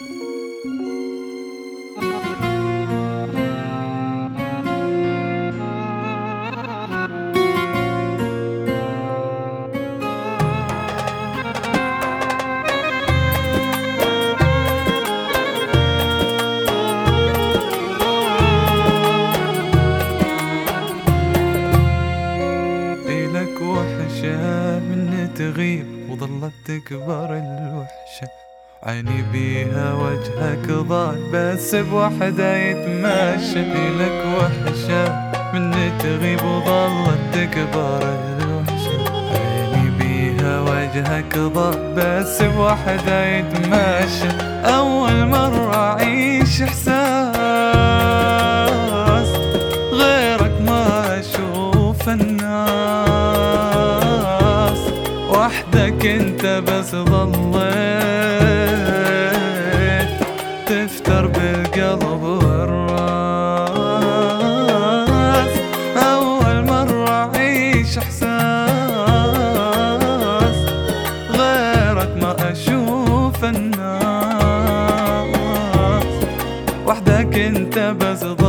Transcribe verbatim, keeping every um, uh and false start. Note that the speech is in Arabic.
وحشة من تغيب وظلت تكبر الوحشة، عيني بيها وجهك ضال بس بوحدة يتمشى. لك وحشة من تغيب وظلت تكبر الوحشة، عيني بيها وجهك ضال بس بوحدة يتمشى. أول مرة أعيش إحساس غيرك ما أشوف الناس، وحدك انت بس ظليت تفتر بالقلب والراس. أول مرة أعيش إحساس غيرك ما أشوف الناس، وحدك انت بس